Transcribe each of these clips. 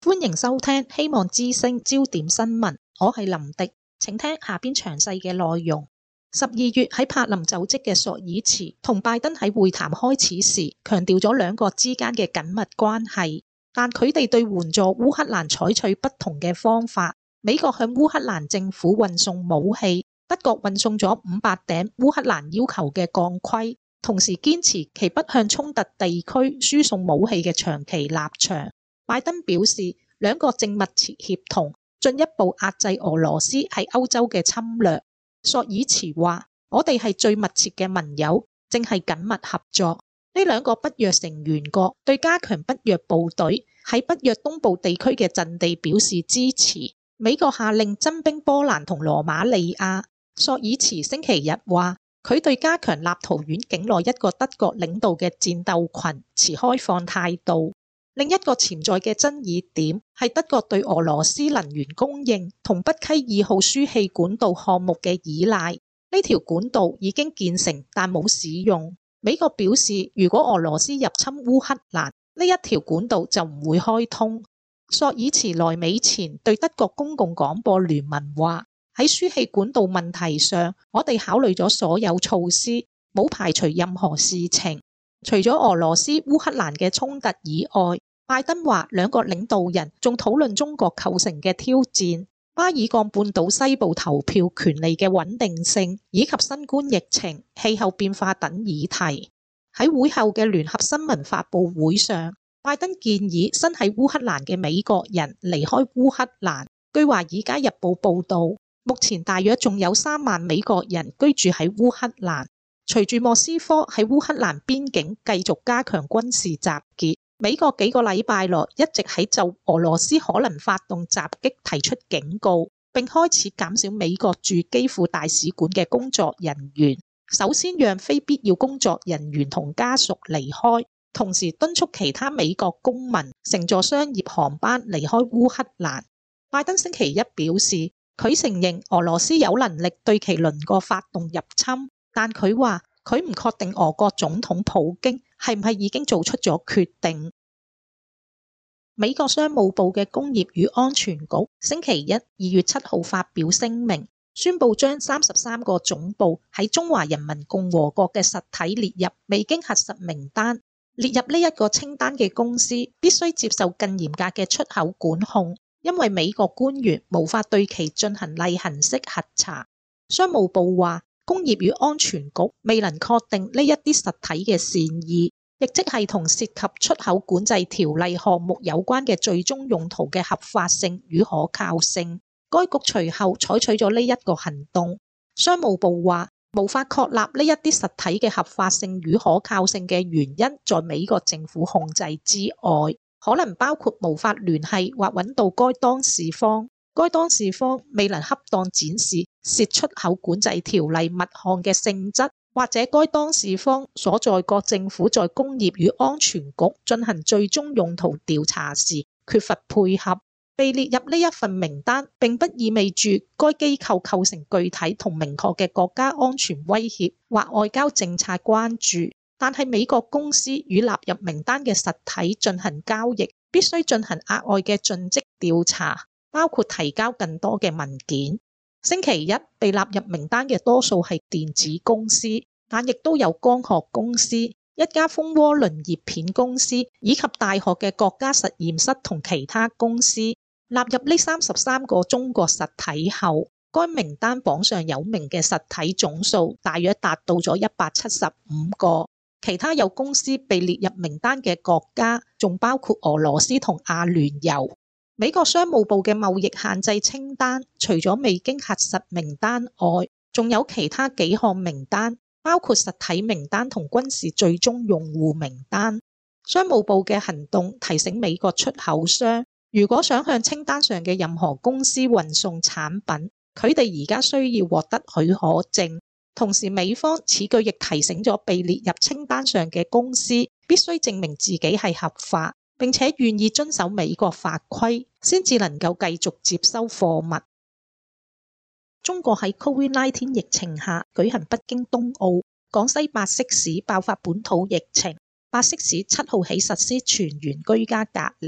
歡迎收聽希望之聲焦點新聞，我係林迪，請聽下邊詳細嘅內容。12月喺柏林就職嘅朔爾茨同拜登喺會談開始時，強調咗兩國之間嘅緊密關係，但佢哋對援助烏克蘭採取不同嘅方法。美國向烏克蘭政府運送武器，德國運送咗500頂烏克蘭要求嘅鋼盔，同時堅持其不向衝突地區輸送武器嘅長期立場。拜登表示，兩國正密切協同，進一步壓制俄羅斯喺歐洲嘅侵略。朔爾茨話：我哋係最密切嘅盟友，正係緊密合作。呢兩個北約成員國對加強北約部隊喺北約東部地區嘅陣地表示支持。美國下令增兵波蘭同羅馬尼亞。朔爾茨星期日話，佢對加強立陶宛境內一個德國領導嘅戰鬥群持開放態度。另一個潛在嘅爭議點係德國對俄羅斯能源供應同北溪2號輸氣管道項目嘅依賴。呢條管道已經建成，但冇使用。美國表示，如果俄羅斯入侵烏克蘭，呢一條管道就唔會開通。朔爾茨來美前對德國公共廣播聯盟話：喺輸氣管道問題上，我哋考慮咗所有措施，冇排除任何事情。除咗俄羅斯烏克蘭嘅衝突以外，拜登話兩國領導人仲討論中國構成嘅挑戰、巴爾幹半島西部投票權利嘅穩定性，以及新冠疫情、氣候變化等議題。喺會後嘅聯合新聞發佈會上，拜登建議身喺烏克蘭嘅美國人離開烏克蘭。據華爾街日報報道，目前大約仲有3萬美國人居住喺烏克蘭。隨住莫斯科喺烏克蘭邊境繼續加強軍事集結，美國幾個禮拜內一直喺就俄羅斯可能發動襲擊提出警告，並開始減少美國駐基輔大使館嘅工作人員，首先讓非必要工作人員同家屬離開，同時敦促其他美國公民乘坐商業航班離開烏克蘭。拜登星期一表示，佢承認俄羅斯有能力對其鄰國發動入侵，但佢話佢唔確定俄國總統普京係唔係已經做出咗決定。美國商務部嘅工業與安全局星期一2月7號發表聲明，宣布將33個總部喺中華人民共和國嘅實體列入未經核實名單。列入呢一個清單嘅公司必須接受更嚴格嘅出口管控，因為美國官員無法對其進行例行式核查。商務部話，工業與安全局未能確定呢一啲實體嘅善意，亦即係同涉及出口管制條例項目有關嘅最終用途嘅合法性與可靠性。該局隨後採取咗呢一個行動。商務部話，無法確立呢一啲實體嘅合法性與可靠性嘅原因，在美國政府控制之外，可能包括無法聯繫或揾到該當事方，該當事方未能恰當展示涉出口管制條例物項嘅性質，或者該當事方所在國政府在工業與安全局進行最終用途調查時缺乏配合。被列入呢一份名單並不意味住該機構構成具體同明確嘅國家安全威脅或外交政策關注，但係美國公司與納入名單嘅實體進行交易，必須進行額外嘅盡職調查，包括提交更多嘅文件。星期一被納入名單嘅多數係電子公司，但亦都有光學公司、一家蜂窩輪葉片公司以及大學嘅國家實驗室同其他公司。納入呢33個中國實體後，該名單榜上有名嘅實體總數大約達到咗175個。其他有公司被列入名單嘅國家仲包括俄羅斯同阿聯酋。美國商務部嘅貿易限制清單除咗未經核實名單外，仲有其他幾項名單，包括實體名單同軍事最終用戶名單。商務部嘅行動提醒美國出口商，如果想向清單上嘅任何公司運送產品，佢哋而家需要獲得許可證。同時，美方此舉亦提醒咗被列入清單上嘅公司必須證明自己係合法，並且願意遵守美國法規，先至能夠繼續接收貨物。中國喺 COVID-19 疫情下舉行北京冬奧，廣西百色市爆發本土疫情，百色市7號起實施全員居家隔離。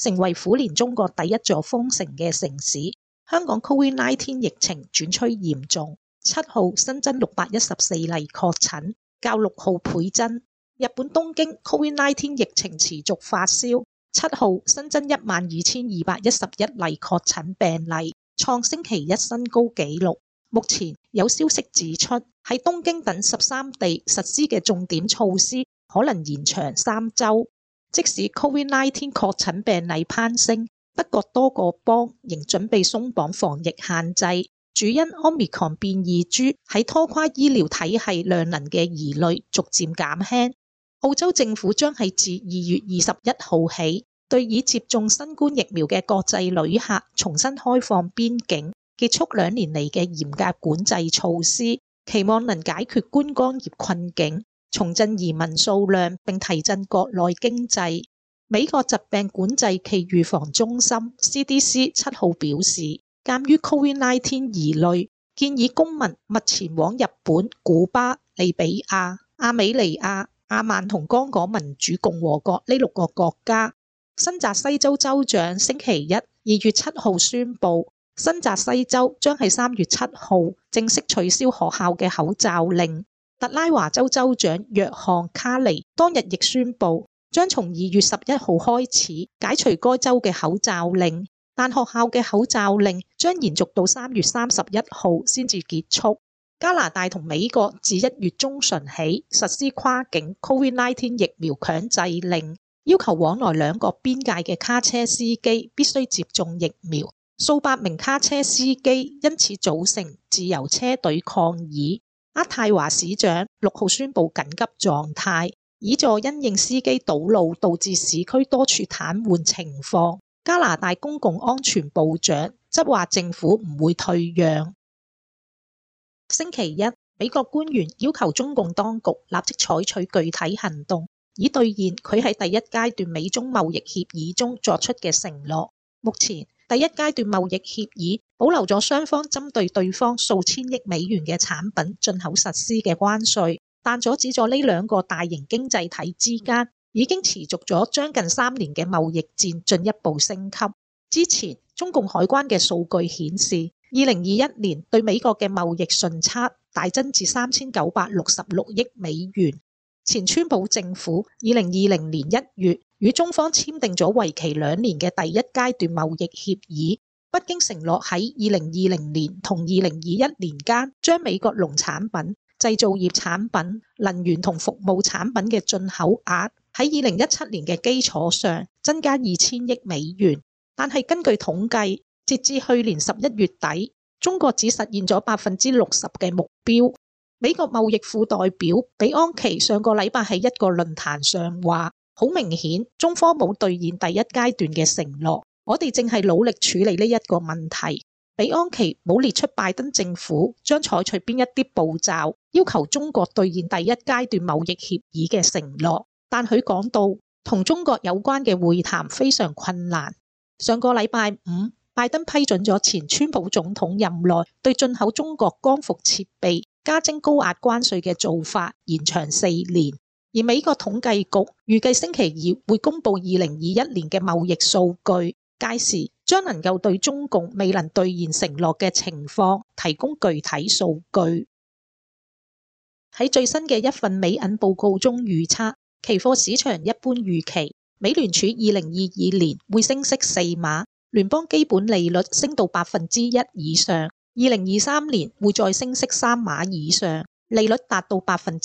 成為虎年中國第一座封城嘅城市。香港 COVID-19 疫情轉趨嚴重，7號新增614例確診，較6號倍增。日本東京 COVID-19 疫情持續發燒，7號新增12,211例確診病例，創星期一新高紀錄。目前有消息指出，喺東京等13地實施嘅重點措施可能延長3週。即使 COVID-19 確診病例攀升，德國多個邦仍準備鬆綁防疫限制，主因 Omicron 變異株喺拖垮醫療體系量能嘅疑慮逐漸減輕。澳洲政府將係自2月21號起，對已接種新冠疫苗嘅國際旅客重新開放邊境，結束2年嚟嘅嚴格管制措施，期望能解決觀光業困境，重振移民數量並提振國內經濟。美國疾病管制暨預防中心 CDC 7號表示，鑑於 COVID-19 疑慮，建議公民勿前往日本、古巴、利比亞、亞美尼亞、阿曼同剛果民主共和國呢6個國家。新澤西州州長星期一2月7號宣布，新澤西州將喺3月7號正式取消學校嘅口罩令。特拉華州州長約翰卡尼當日亦宣布，將從2月11號開始解除該州嘅口罩令，但學校嘅口罩令將延續到3月31號先至結束。加拿大同美國自1月中旬起實施跨境 COVID-19 疫苗強制令，要求往來兩國邊界嘅卡車司機必須接種疫苗。數百名卡車司機因此組成自由車隊抗議。渥太華市長6號宣布緊急狀態，以助因應司機堵路導致市區多處癱瘓情況。加拿大公共安全部長則話政府唔會退讓。星期一，美國官員要求中共當局立即採取具體行動，以兌現佢喺第一階段美中貿易協議中作出嘅承諾。目前，第一階段貿易協議保留咗雙方針對對方數千億美元嘅產品進口實施嘅關稅，但阻止咗呢2個大型經濟體之間已經持續咗將近3年嘅貿易戰進一步升級。之前，中共海關嘅數據顯示，2021年對美國嘅貿易順差大增至3966億美元。前川普政府2020年1月與中方簽訂咗為期2年嘅第一階段貿易協議，北京承諾喺2020年同2021年間將美國農產品、製造業產品、能源同服務產品嘅進口額喺2017年嘅基礎上增加2000億美元。但係根據統計，截至去年11月底，中國只實現咗60%嘅目標。美國貿易副代表比安奇上個禮拜喺一個論壇上話，好明顯中方冇兌現第一階段嘅承諾，我哋正係努力處理呢一個問題。比安奇冇列出拜登政府將採取邊一啲步驟要求中國兌現第一階段貿易協議嘅承諾，但佢講到同中國有關嘅會談非常困難。上個禮拜五，拜登批准咗前川普總統任內對進口中國光伏設備加徵高壓關稅嘅做法延長4年，而美國統計局預計星期2會公布2021年嘅貿易數據，屆時將能夠對中共未能兌現承諾嘅情況提供具體數據。喺最新嘅一份美銀報告中預測，期貨市場一般預期美聯儲2022年會升息4碼，聯邦基本利率升到1%以上。2023年會再升息3碼以上，利率達到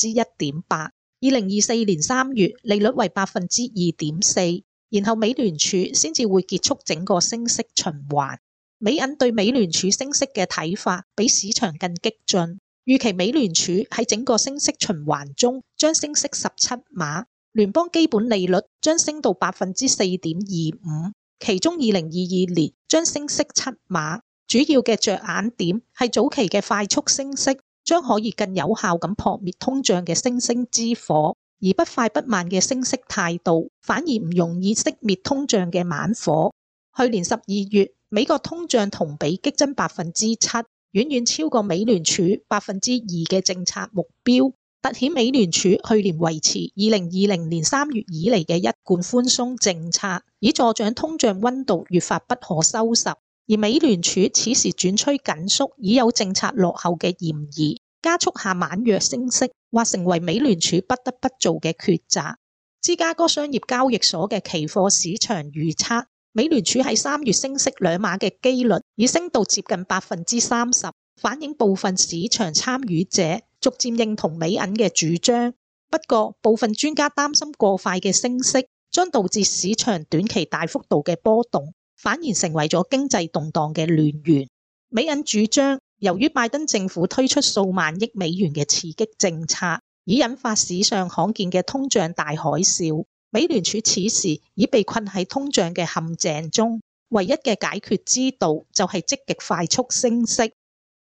1.8%。2024年3月利率為2.4%，然後美聯儲先至會結束整個升息循環。美銀對美聯儲升息嘅睇法比市場更激進，預期美聯儲喺整個升息循環中將升息17碼，聯邦基本利率將升到4.25%，其中2022年將升息7碼。主要嘅着眼點係早期嘅快速升息將可以更有效咁撲滅通脹嘅星星之火，而不快不慢嘅升息態度反而唔容易熄滅通脹嘅猛火。去年12月，美國通脹同比激增7%，遠遠超過美聯儲2%嘅政策目標。 凸顯美聯儲去年維持2020年3月以嚟嘅一貫寬鬆政策，以助長通脹溫度越發不可收拾。而美聯儲此時轉趨緊縮，已有政策落後嘅嫌疑，加速下猛藥升息，或成為美聯儲不得不做嘅抉擇。芝加哥商業交易所嘅期貨市場預測，美聯儲喺3月升息2碼嘅機率已升到接近30%，反映部分市場參與者逐漸認同美銀嘅主張。不過，部分專家擔心過快嘅升息將導致市場短期大幅度嘅波動，反而成為咗經濟動盪嘅亂源。美銀主張，由於拜登政府推出數萬億美元嘅刺激政策，已引發史上罕見嘅通脹大海嘯。美聯儲此時已被困喺通脹嘅陷阱中，唯一嘅解決之道就係積極快速升息。